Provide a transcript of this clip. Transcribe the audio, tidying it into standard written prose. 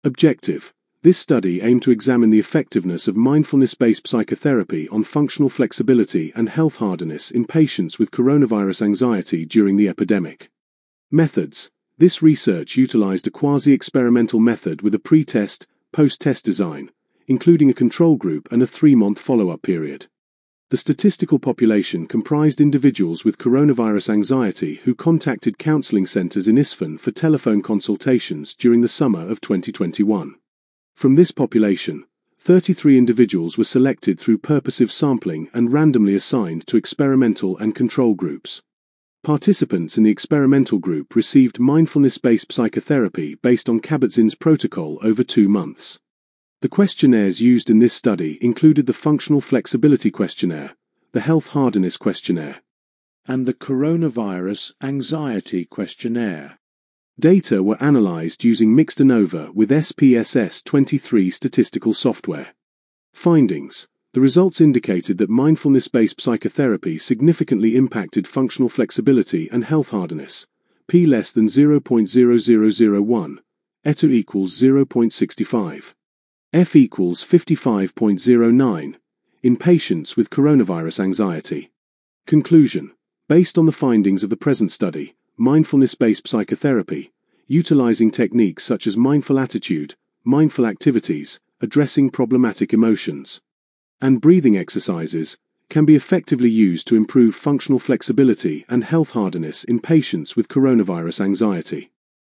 Objective: this study aimed to examine the effectiveness of mindfulness-based psychotherapy on functional flexibility and health hardiness in patients with coronavirus anxiety during the epidemic. Methods: this research utilized a quasi-experimental method with a pre-test, post-test design, including a control group and a 3-month follow-up period. The statistical population comprised individuals with coronavirus anxiety who contacted counseling centers in Isfahan for telephone consultations during the summer of 2021. From this population, 33 individuals were selected through purposive sampling and randomly assigned to experimental and control groups. Participants in the experimental group received mindfulness-based psychotherapy based on Kabat-Zinn's protocol over 2 months. The questionnaires used in this study included the Functional Flexibility Questionnaire, the Health Hardiness Questionnaire, and the Coronavirus Anxiety Questionnaire. Data were analyzed using Mixed ANOVA with SPSS-23 statistical software. Findings: the results indicated that mindfulness-based psychotherapy significantly impacted functional flexibility and health hardiness, p less than 0.0001, eta equals 0.65. F equals 55.09, in patients with coronavirus anxiety. Conclusion: based on the findings of the present study, mindfulness-based psychotherapy, utilizing techniques such as mindful attitude, mindful activities, addressing problematic emotions, and breathing exercises, can be effectively used to improve functional flexibility and health hardiness in patients with coronavirus anxiety.